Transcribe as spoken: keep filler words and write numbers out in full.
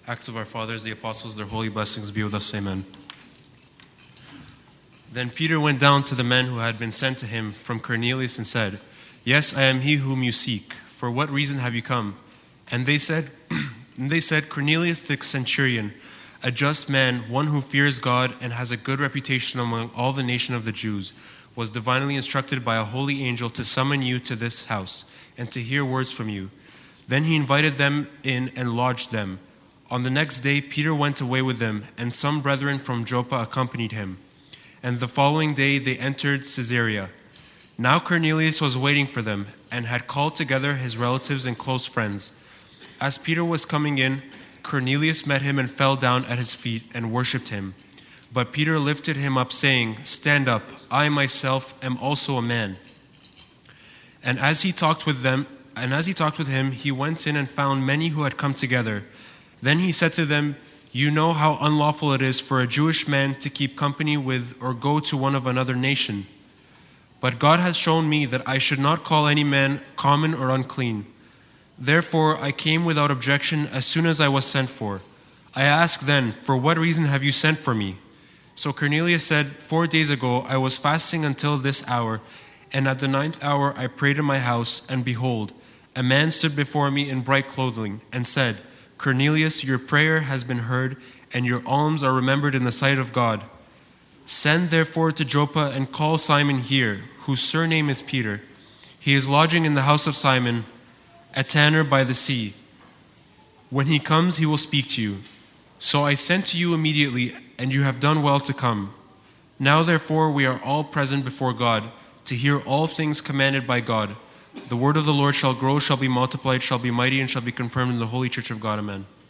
Acts of our fathers, the apostles, their holy blessings be with us. Amen. Then Peter went down to the men who had been sent to him from Cornelius and said, "Yes, I am he whom you seek. For what reason have you come?" And they said, and they said, "Cornelius the centurion, a just man, one who fears God and has a good reputation among all the nation of the Jews, was divinely instructed by a holy angel to summon you to this house and to hear words from you." Then he invited them in and lodged them. On the next day Peter went away with them, and some brethren from Joppa accompanied him. And the following day they entered Caesarea. Now Cornelius was waiting for them, and had called together his relatives and close friends. As Peter was coming in, Cornelius met him and fell down at his feet and worshipped him. But Peter lifted him up, saying, "Stand up, I myself am also a man." And as he talked with them, and as he talked with him, he went in and found many who had come together. Then he said to them, "You know how unlawful it is for a Jewish man to keep company with or go to one of another nation. But God has shown me that I should not call any man common or unclean. Therefore I came without objection as soon as I was sent for. I ask then, for what reason have you sent for me?" So Cornelius said, "Four days ago I was fasting until this hour, and at the ninth hour I prayed in my house, and behold, a man stood before me in bright clothing, and said, 'Cornelius, your prayer has been heard, and your alms are remembered in the sight of God. Send therefore to Joppa and call Simon here, whose surname is Peter. He is lodging in the house of Simon, a tanner by the sea. When he comes, he will speak to you.' So I sent to you immediately, and you have done well to come. Now therefore we are all present before God, to hear all things commanded by God. The word of the Lord shall grow, shall be multiplied, shall be mighty, and shall be confirmed in the holy church of God." Amen.